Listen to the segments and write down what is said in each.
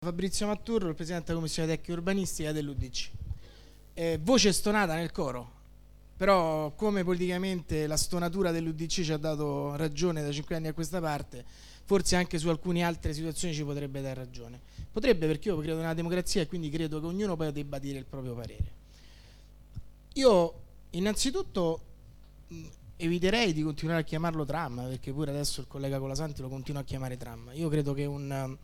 Fabrizio Matturro, il presidente della Commissione Tecnica Urbanistica dell'UDC. Voce stonata nel coro, però come politicamente la stonatura dell'UDC ci ha dato ragione da 5 anni a questa parte, forse anche su alcune altre situazioni ci potrebbe dare ragione. Potrebbe, perché io credo nella democrazia e quindi credo che ognuno poi debba dire il proprio parere. Io innanzitutto eviterei di continuare a chiamarlo tram, perché pure adesso il collega Colasanti lo continua a chiamare tram. Io credo che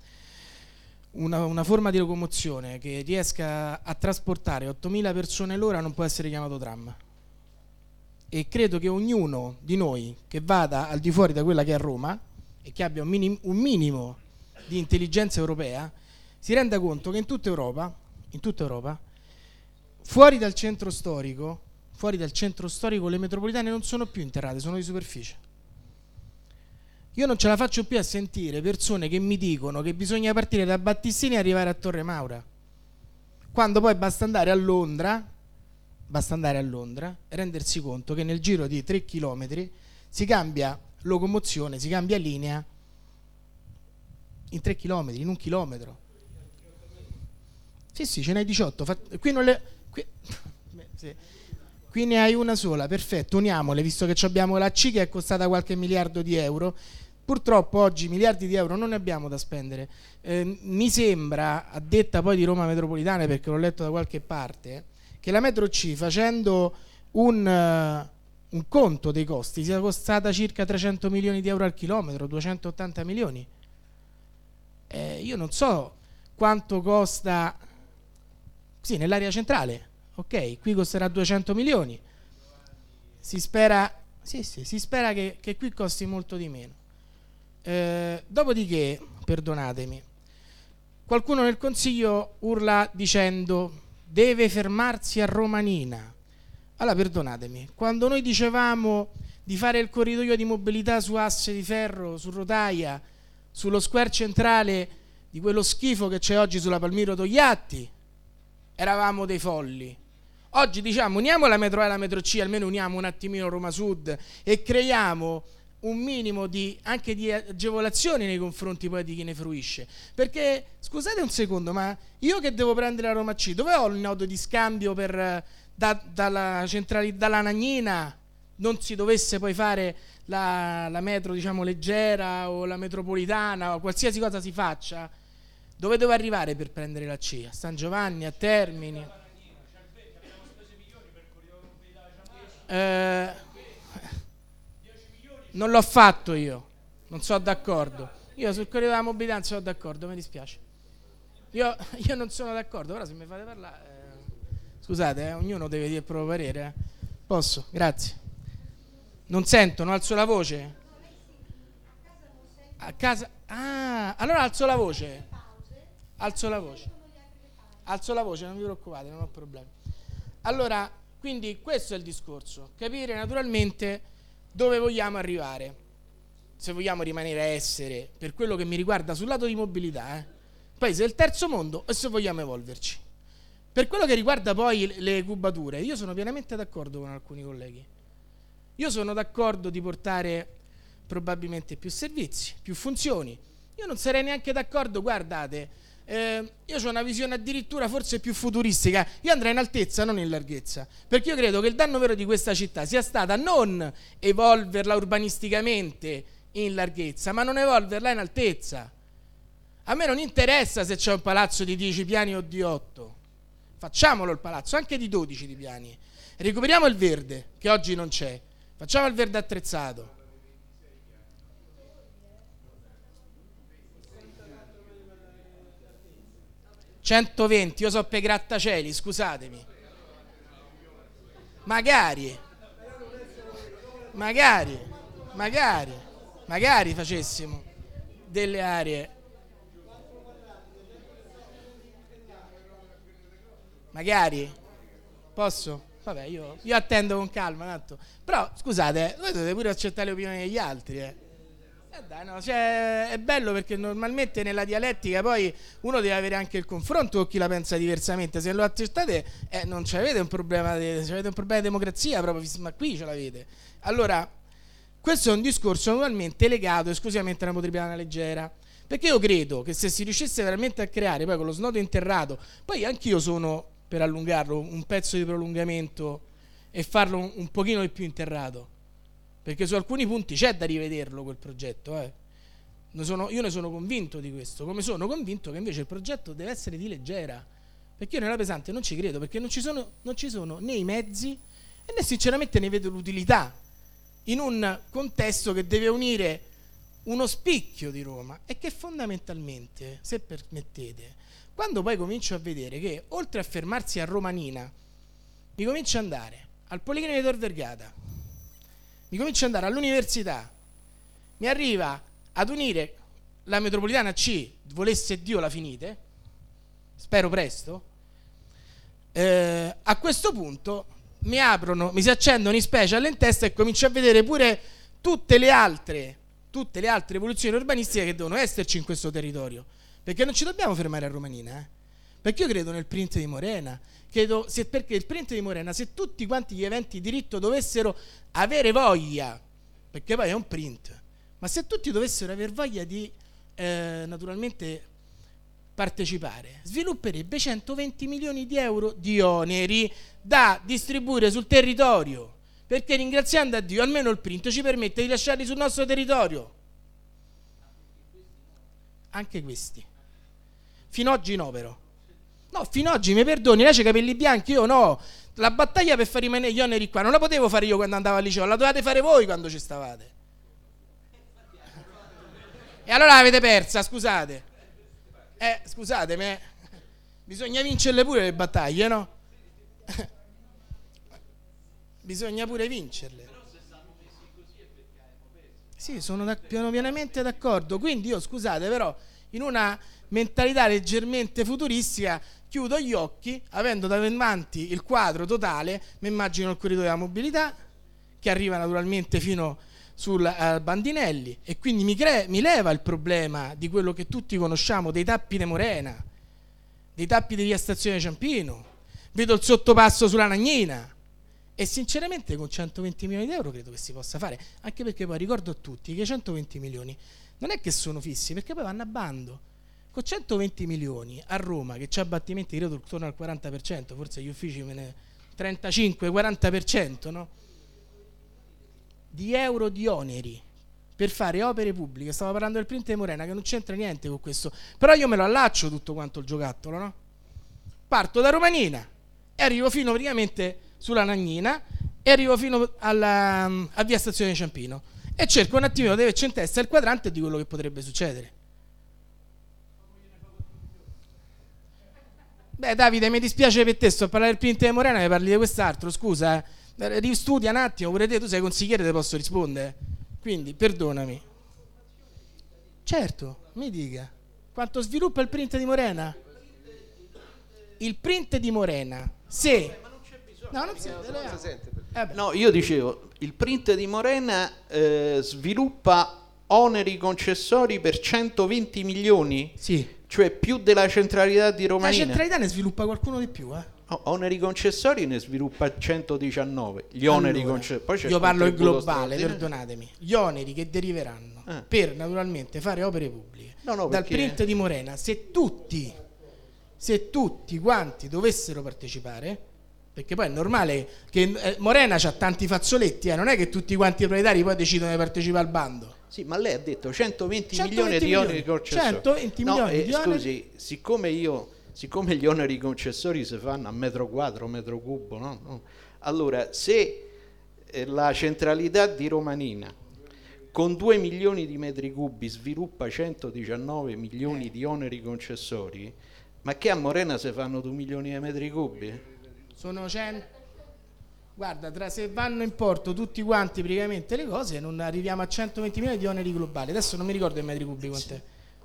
una forma di locomozione che riesca a trasportare 8.000 persone l'ora non può essere chiamato tram, e credo che ognuno di noi che vada al di fuori da quella che è Roma e che abbia un minimo di intelligenza europea si renda conto che in tutta Europa, fuori dal centro storico le metropolitane non sono più interrate, sono di superficie. Io non ce la faccio più a sentire persone che mi dicono che bisogna partire da Battistini e arrivare a Torre Maura, quando poi basta andare a Londra e rendersi conto che nel giro di 3 chilometri si cambia locomozione, si cambia linea in 3 chilometri, in 1 chilometro. Sì, ce n'hai 18. Qui ne hai una sola, perfetto, uniamole, visto che abbiamo la C che è costata qualche miliardo di euro. Purtroppo oggi miliardi di euro non ne abbiamo da spendere. Mi sembra, a detta poi di Roma Metropolitane, perché l'ho letto da qualche parte, che la metro C, facendo un conto dei costi, sia costata circa 300 milioni di euro al chilometro, 280 milioni. Io non so quanto costa, sì, nell'area centrale, ok, qui costerà 200 milioni. Si spera che qui costi molto di meno. Dopodiché, perdonatemi, qualcuno nel Consiglio urla dicendo deve fermarsi a Romanina. Allora, perdonatemi, quando noi dicevamo di fare il corridoio di mobilità su asse di ferro, su rotaia, sullo square centrale di quello schifo che c'è oggi sulla Palmiro Togliatti, eravamo dei folli. Oggi diciamo uniamo la metro A e la metro C, almeno uniamo un attimino Roma Sud e creiamo un minimo anche di agevolazioni nei confronti poi di chi ne fruisce. Perché, scusate un secondo, ma io che devo prendere la Roma C, dove ho il nodo di scambio dalla Nagnina, non si dovesse poi fare la metro, diciamo, leggera o la metropolitana o qualsiasi cosa si faccia? Dove devo arrivare per prendere la C? A San Giovanni, a Termini? Non l'ho fatto io, non sono d'accordo. Io sul corridoio della mobilità non sono d'accordo, mi dispiace. Io non sono d'accordo, però se mi fate parlare, scusate, ognuno deve dire il proprio parere. Posso? Grazie. Non sento, non alzo la voce. A casa. Ah, allora alzo la voce, non vi preoccupate, non ho problemi. Allora, quindi questo è il discorso, capire naturalmente dove vogliamo arrivare, se vogliamo rimanere a essere, per quello che mi riguarda sul lato di mobilità, paese del terzo mondo, e se vogliamo evolverci. Per quello che riguarda poi le cubature, io sono pienamente d'accordo con alcuni colleghi. Io sono d'accordo di portare probabilmente più servizi, più funzioni. Io non sarei neanche d'accordo, guardate, io ho una visione addirittura forse più futuristica. Io andrei in altezza, non in larghezza, perché io credo che il danno vero di questa città sia stata non evolverla urbanisticamente in larghezza, ma non evolverla in altezza. A me non interessa se c'è un palazzo di 10 piani o di 8, facciamolo il palazzo anche di 12 di piani, recuperiamo il verde che oggi non c'è, facciamo il verde attrezzato. 120, io so per grattacieli, scusatemi. Magari facessimo delle aree. Magari. Posso? Vabbè, io attendo con calma, tanto. Però, scusate, voi dovete pure accettare le opinioni degli altri, Dai, no, cioè, è bello perché normalmente nella dialettica poi uno deve avere anche il confronto con chi la pensa diversamente. Se lo accettate non avete un problema avete un problema di democrazia proprio, ma qui ce l'avete. Allora, questo è un discorso naturalmente legato esclusivamente alla mobilità leggera. Perché io credo che se si riuscisse veramente a creare poi con lo snodo interrato, poi anch'io sono per allungarlo, un pezzo di prolungamento e farlo un pochino di più interrato, perché su alcuni punti c'è da rivederlo quel progetto, io ne sono convinto di questo, come sono convinto che invece il progetto deve essere di leggera, perché io nella pesante non ci credo, perché non ci sono né i mezzi e né sinceramente ne vedo l'utilità in un contesto che deve unire uno spicchio di Roma e che fondamentalmente, se permettete, quando poi comincio a vedere che oltre a fermarsi a Romanina mi comincia ad andare al Policlinico di Tor Vergata, mi comincia ad andare all'università, mi arriva ad unire la metropolitana C, volesse Dio la finite, spero presto, a questo punto mi si accendono i special in testa e comincio a vedere pure tutte le altre evoluzioni urbanistiche che devono esserci in questo territorio, perché non ci dobbiamo fermare a Romanina, perché io credo nel print di Morena, perché il print di Morena, se tutti quanti gli eventi di diritto dovessero avere voglia, perché poi è un print, ma se tutti dovessero aver voglia di naturalmente partecipare, svilupperebbe 120 milioni di euro di oneri da distribuire sul territorio, perché ringraziando a Dio almeno il print ci permette di lasciarli sul nostro territorio, anche questi fino oggi no, però no, fino oggi mi perdoni, lei c'ha i capelli bianchi, io no, la battaglia per far rimanere gli oneri qua non la potevo fare io quando andavo al liceo, la dovevate fare voi quando ci stavate e allora l'avete persa, scusate, scusatemi, bisogna vincerle pure le battaglie, no? Bisogna pure vincerle. Sì, sono pienamente d'accordo. Quindi io, scusate, però in una mentalità leggermente futuristica chiudo gli occhi, avendo davanti il quadro totale, mi immagino il corridoio della mobilità che arriva naturalmente fino sul Bandinelli e quindi mi leva il problema di quello che tutti conosciamo, dei tappi di Morena, dei tappi di via Stazione Ciampino, vedo il sottopasso sulla Nagnina e sinceramente con 120 milioni di euro credo che si possa fare, anche perché poi ricordo a tutti che 120 milioni non è che sono fissi, perché poi vanno a bando. Con 120 milioni a Roma, che c'ha abbattimenti credo attorno al 40%, forse gli uffici 35-40%, no? Di euro di oneri per fare opere pubbliche, stavo parlando del print di Morena che non c'entra niente con questo, però io me lo allaccio tutto quanto il giocattolo, no? Parto da Romanina e arrivo fino praticamente sulla Nagnina e arrivo fino a via Stazione Ciampino e cerco un attimino di averci in testa il quadrante di quello che potrebbe succedere. Beh Davide, mi dispiace per te, sto a parlare del print di Morena e parli di quest'altro, scusa, ristudia un attimo, pure te, tu sei consigliere, te posso rispondere, quindi perdonami. Certo, mi dica, quanto sviluppa il print di Morena? Il print di Morena, se... No, non si sente. No, io dicevo, il print di Morena sviluppa oneri concessori per 120 milioni? Sì. Cioè più della centralità di Romanina. La centralità ne sviluppa qualcuno di più, oneri concessori ne sviluppa 119. Gli oneri concessori. Io parlo in globale, perdonatemi. Gli oneri che deriveranno per naturalmente fare opere pubbliche dal print di Morena, se tutti quanti dovessero partecipare, perché poi è normale che Morena c'ha tanti fazzoletti, non è che tutti quanti i proprietari poi decidono di partecipare al bando. Sì, ma lei ha detto 120 milioni di oneri concessori. 120 milioni di oneri. Scusi, siccome gli oneri concessori si fanno a metro quadro, metro cubo, no? Allora, se la centralità di Romanina con 2 milioni di metri cubi sviluppa 119 milioni di oneri concessori, ma che a Morena si fanno 2 milioni di metri cubi? Sono 100. Guarda, se vanno in porto tutti quanti praticamente le cose, non arriviamo a 120 milioni di oneri globali. Adesso non mi ricordo i metri cubi quant'è.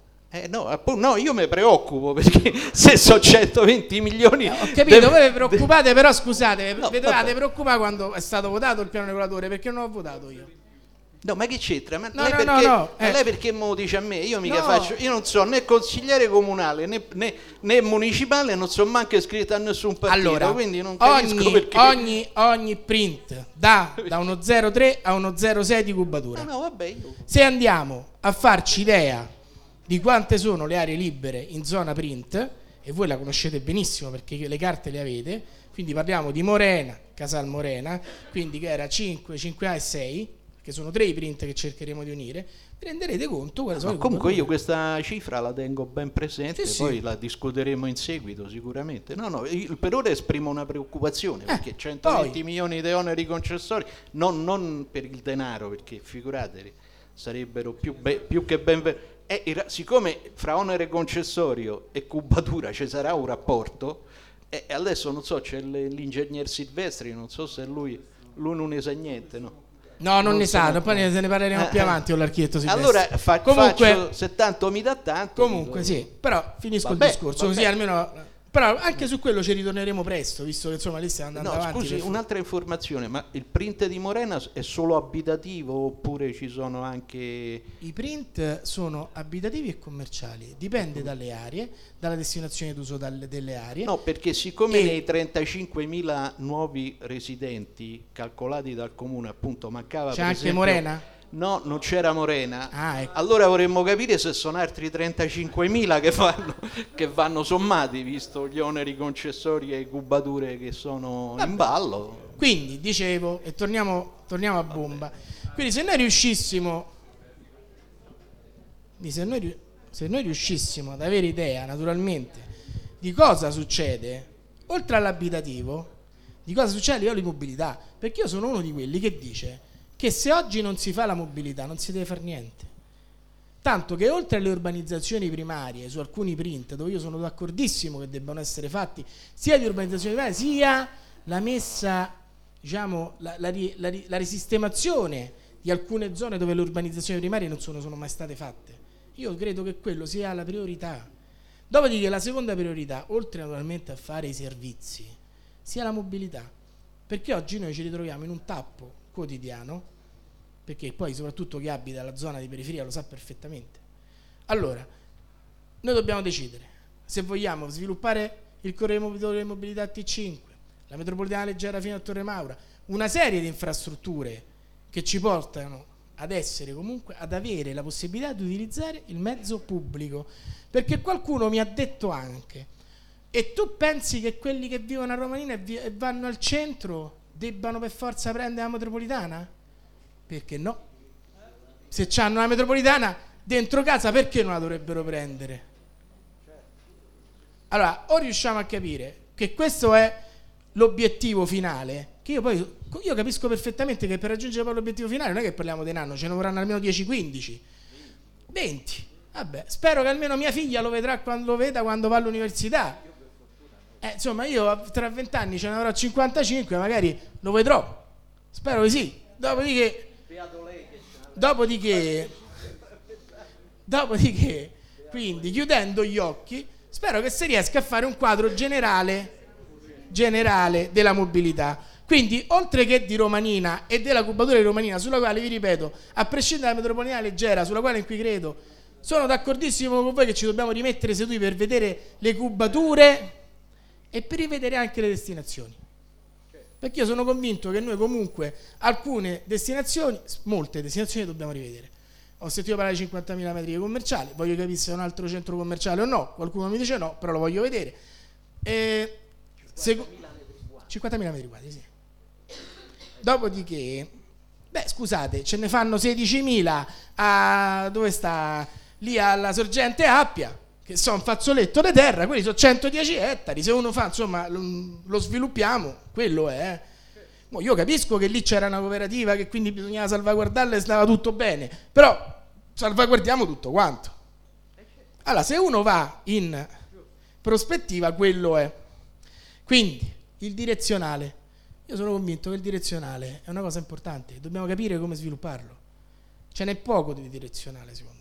No, io mi preoccupo perché se so 120 milioni... ho capito, voi vi preoccupate, però scusate, vi dovete preoccupare quando è stato votato il piano regolatore, perché non ho votato io. No, ma che c'entra? Ma no, lei perché me lo dice a me? Io non so né consigliere comunale né municipale, non so manco iscritto a nessun partito, allora, quindi non capisco perché. Ogni print da uno 0,3 a uno 0,6 di cubatura. Vabbè, se andiamo a farci idea di quante sono le aree libere in zona print, e voi la conoscete benissimo perché le carte le avete, quindi parliamo di Morena, Casal Morena, quindi che era 5, 5A e 6, che sono 3 i print che cercheremo di unire, vi renderete conto quali sono. Comunque io questa cifra la tengo ben presente, sì, poi sì, la discuteremo in seguito sicuramente. No, per ora esprimo una preoccupazione, perché 120 poi, milioni di oneri concessori, non per il denaro, perché figuratevi, sarebbero più che ben... siccome fra onere concessorio e cubatura ci sarà un rapporto, e adesso non so, c'è l'ingegner Silvestri, non so se lui non ne sa niente, no? No, non ne sa, poi se ne parleremo più avanti con l'architetto Silvestri. Allora faccio 70 mi dà tanto. Comunque sì, però finisco il discorso, così almeno... Però anche su quello ci ritorneremo presto, visto che insomma lì stiamo andando avanti. Scusi, un'altra informazione, ma il print di Morena è solo abitativo oppure ci sono anche... I print sono abitativi e commerciali, dipende dalle aree, dalla destinazione d'uso delle aree. No, perché siccome nei 35.000 nuovi residenti calcolati dal comune appunto mancava... C'è per anche esempio, Morena? No, non c'era Morena. Ecco. Allora vorremmo capire se sono altri 35.000 che vanno sommati, visto gli oneri concessori e cubature che sono in ballo. Quindi, dicevo, e torniamo a bomba. Quindi se noi riuscissimo ad avere idea, naturalmente, di cosa succede, oltre all'abitativo, di cosa succede a livello di mobilità, perché io sono uno di quelli che dice che se oggi non si fa la mobilità non si deve fare niente, tanto che oltre alle urbanizzazioni primarie su alcuni print, dove io sono d'accordissimo che debbano essere fatti sia di urbanizzazioni primarie sia la messa, diciamo, la risistemazione di alcune zone dove le urbanizzazioni primarie non sono mai state fatte, io credo che quello sia la priorità. Dopodiché la seconda priorità, oltre naturalmente a fare i servizi, sia la mobilità, perché oggi noi ci ritroviamo in un tappo quotidiano, perché poi soprattutto chi abita la zona di periferia lo sa perfettamente. Allora, noi dobbiamo decidere se vogliamo sviluppare il corridoio di mobilità T5, la metropolitana leggera fino a Torre Maura, una serie di infrastrutture che ci portano ad essere comunque, ad avere la possibilità di utilizzare il mezzo pubblico, perché qualcuno mi ha detto anche: e tu pensi che quelli che vivono a Romanina e vanno al centro debbano per forza prendere la metropolitana? Perché no? Se c'hanno la metropolitana dentro casa, perché non la dovrebbero prendere? Allora, o riusciamo a capire che questo è l'obiettivo finale, che io capisco perfettamente che per raggiungere poi l'obiettivo finale non è che parliamo di un anno, ce ne vorranno almeno 10, 15, 20. Vabbè, spero che almeno mia figlia lo vedrà quando va all'università. Insomma, io tra 20 anni ce ne avrò 55, magari lo vedrò. Spero di sì. Dopodiché, quindi chiudendo gli occhi, spero che si riesca a fare un quadro generale della mobilità. Quindi, oltre che di Romanina e della cubatura di Romanina, sulla quale, vi ripeto, a prescindere dalla metropolitana leggera, sulla quale in cui credo, sono d'accordissimo con voi che ci dobbiamo rimettere seduti per vedere le cubature e per rivedere anche le destinazioni. Perché io sono convinto che noi comunque alcune destinazioni, molte destinazioni dobbiamo rivedere. Ho sentito parlare di 50.000 metri commerciali, voglio capire se è un altro centro commerciale o no, qualcuno mi dice no, però lo voglio vedere. 50.000 metri quadri, sì. Dopodiché, scusate, ce ne fanno 16.000 a dove sta? Lì alla sorgente Appia, che sono un fazzoletto di terra, quelli sono 110 ettari, se uno fa, insomma, lo sviluppiamo, quello è. Io capisco che lì c'era una cooperativa, che quindi bisognava salvaguardarla e stava tutto bene, però salvaguardiamo tutto quanto. Allora, se uno va in prospettiva, quello è. Quindi, il direzionale. Io sono convinto che il direzionale è una cosa importante, dobbiamo capire come svilupparlo. Ce n'è poco di direzionale, secondo me.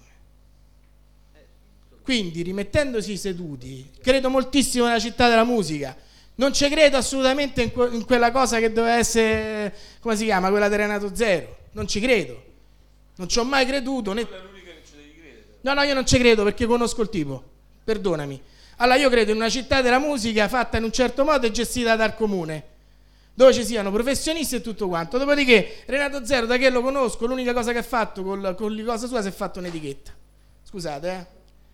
Quindi, rimettendosi seduti, credo moltissimo nella città della musica. Non ci credo assolutamente in quella cosa che doveva essere, come si chiama, quella di Renato Zero. Non ci credo. Non ci ho mai creduto. Quella è l'unica che ci devi credere. No, io non ci credo perché conosco il tipo. Perdonami. Allora, io credo in una città della musica fatta in un certo modo e gestita dal comune, dove ci siano professionisti e tutto quanto. Dopodiché, Renato Zero, da che lo conosco, l'unica cosa che ha fatto con la cosa sua si è fatto un'etichetta. Scusate,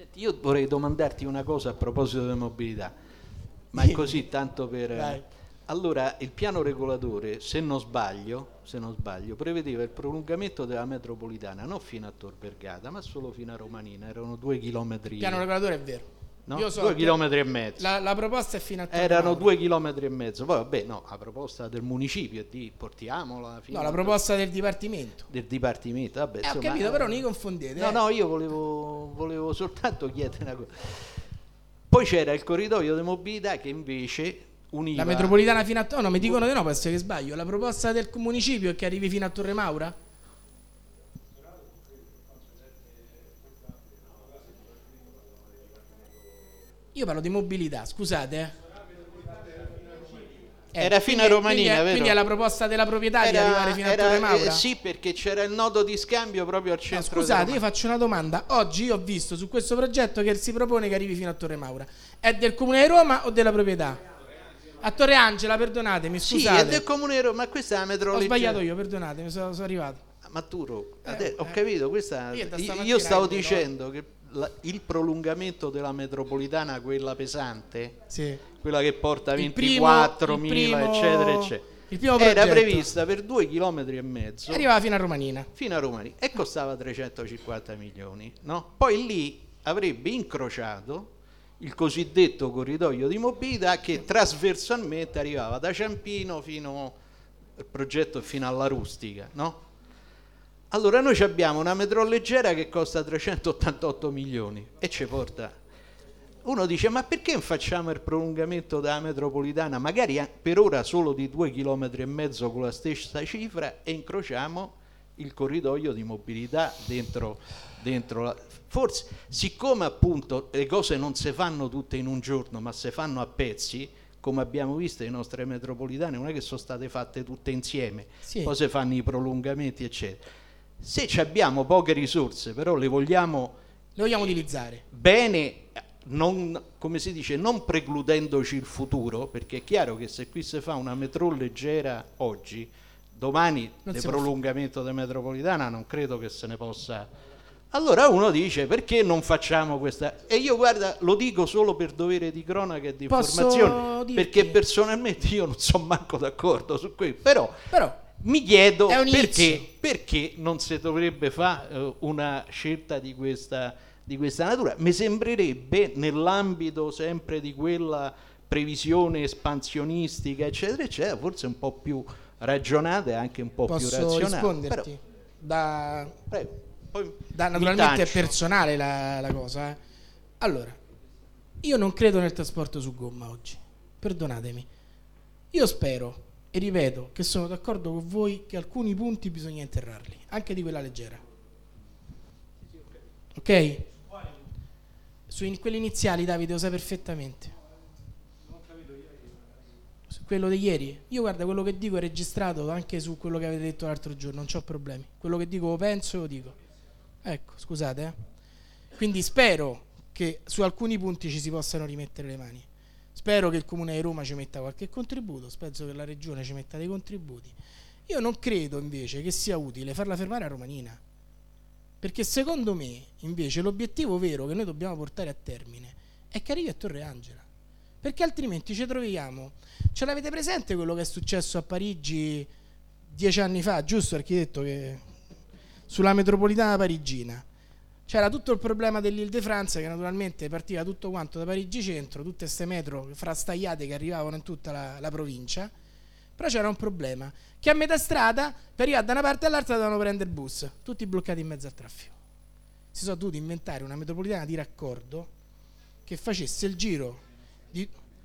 Senti, io vorrei domandarti una cosa a proposito della mobilità, ma è così tanto per... Vai. Allora, il piano regolatore, se non sbaglio, prevedeva il prolungamento della metropolitana non fino a Tor Vergata, ma solo fino a Romanina, erano 2 chilometri. Il piano regolatore è vero. No? Io so 2 che chilometri e mezzo. La proposta è fino a Torre Erano Maura. 2 chilometri e mezzo. Poi vabbè, no, la proposta del municipio è di portiamola fino No, la proposta del Dipartimento. del Dipartimento. Vabbè, Ho insomma, capito, però non li confondete. No, io volevo soltanto chiedere una cosa. Poi c'era il corridoio di mobilità che invece univa... La metropolitana fino a... No, mi dicono di no, penso che sbaglio. La proposta del municipio è che arrivi fino a Torre Maura? Io parlo di mobilità, scusate. Era fino a Romanina, vero? Quindi è la proposta della proprietà di arrivare fino a Torre Maura? Sì, perché c'era il nodo di scambio proprio al No, centro. scusate, io faccio una domanda. Oggi io ho visto su questo progetto che si propone che arrivi fino a Torre Maura. È del Comune di Roma o della proprietà? A Torre Angela, perdonatemi, Sì, scusate. è del Comune di Roma, ma questa è la metro Ho leggera. sbagliato io, perdonatemi, sono arrivato. Ma tu, ho capito, questa, Io da io stamattina stavo vedo, dicendo che il prolungamento della metropolitana, quella pesante, Sì. quella che porta Il 24.000 eccetera eccetera, il primo era progetto prevista per 2 chilometri e mezzo arrivava fino a Romanina. fino a Romani e costava 350 milioni, no? Poi lì avrebbe incrociato il cosiddetto corridoio di mobilità che trasversalmente arrivava da Ciampino fino al progetto fino alla Rustica, no? Allora noi abbiamo una metro leggera che costa 388 milioni e ci porta. Uno dice: ma perché non facciamo il prolungamento della metropolitana, magari per ora solo di 2 chilometri e mezzo con la stessa cifra, e incrociamo il corridoio di mobilità dentro la... Forse, siccome appunto le cose non si fanno tutte in un giorno, ma si fanno a pezzi, come abbiamo visto le nostre metropolitane non è che sono state fatte tutte insieme, Sì. poi si fanno i prolungamenti eccetera. Se abbiamo poche risorse, però le vogliamo utilizzare bene, non, come si dice, non precludendoci il futuro, perché è chiaro che se qui si fa una metro leggera oggi, domani il prolungamento della metropolitana non credo che se ne possa. Allora uno dice: perché non facciamo questa? E io, guarda, lo dico solo per dovere di cronaca e di informazione, perché personalmente io non sono manco d'accordo su questo, però mi chiedo perché non si dovrebbe fare una scelta di questa natura. Mi sembrerebbe, nell'ambito sempre di quella previsione espansionistica eccetera eccetera, forse un po' più ragionata e anche un po' più razionale. Posso risponderti? Prego. Poi Naturalmente è personale la cosa. Allora, io non credo nel trasporto su gomma oggi, perdonatemi. Io spero e ripeto che sono d'accordo con voi che alcuni punti bisogna interrarli, anche di quella leggera. Ok? Su quelli iniziali, Davide, lo sai perfettamente. Su quello di ieri. Io, guarda, quello che dico è registrato anche su quello che avete detto l'altro giorno, non c'ho problemi. Quello che dico lo penso e lo dico. Ecco, scusate. Quindi spero che su alcuni punti ci si possano rimettere le mani. Spero che il Comune di Roma ci metta qualche contributo, spero che la Regione ci metta dei contributi. Io non credo invece che sia utile farla fermare a Romanina, perché secondo me invece l'obiettivo vero che noi dobbiamo portare a termine è che arrivi a Torre Angela, perché altrimenti ci troviamo. Ce l'avete presente quello che è successo a Parigi 10 anni fa, giusto, architetto, che sulla metropolitana parigina c'era tutto il problema dell'Île-de-France, che naturalmente partiva tutto quanto da Parigi centro, tutte queste metro frastagliate che arrivavano in tutta la provincia, però c'era un problema, che a metà strada per arrivare da una parte all'altra dovevano prendere il bus, tutti bloccati in mezzo al traffico. Si sono dovuti inventare una metropolitana di raccordo che facesse il giro di...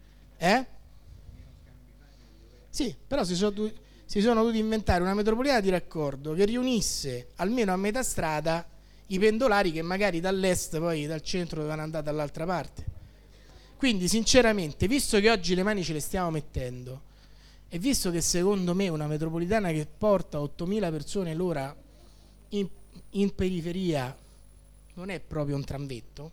Sì, però si sono dovuti inventare una metropolitana di raccordo che riunisse almeno a metà strada i pendolari che magari dall'est, poi dal centro, dovevano andare dall'altra parte. Quindi sinceramente, visto che oggi le mani ce le stiamo mettendo e visto che secondo me una metropolitana che porta 8.000 persone l'ora in periferia non è proprio un tramvetto,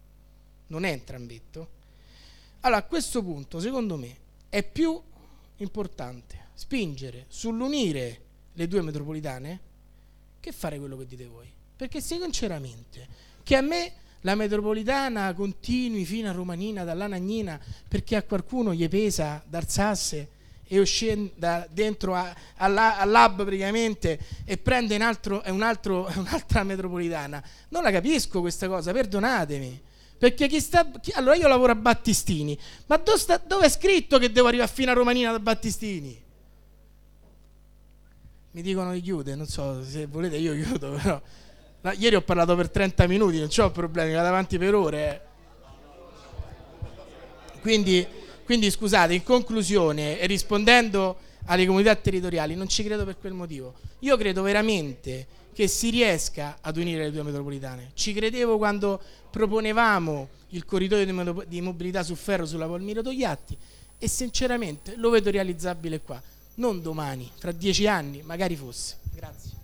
allora a questo punto secondo me è più importante spingere sull'unire le due metropolitane che fare quello che dite voi. Perché sinceramente, che a me la metropolitana continui fino a Romanina, dall'Anagnina, perché a qualcuno gli pesa d'alzasse e scende dentro all'hub praticamente e prende un'altra metropolitana. Non la capisco questa cosa, perdonatemi. Perché allora io lavoro a Battistini, ma dove è scritto che devo arrivare fino a Romanina da Battistini? Mi dicono di chiudere, non so, se volete io chiudo, però ieri ho parlato per 30 minuti, non c'ho problemi, vado avanti per ore. Quindi scusate, in conclusione, e rispondendo alle comunità territoriali, non ci credo per quel motivo. Io credo veramente che si riesca ad unire le due metropolitane. Ci credevo quando proponevamo il corridoio di mobilità su ferro sulla Palmiro Togliatti e sinceramente lo vedo realizzabile qua. Non domani, fra 10 anni, magari fosse. Grazie.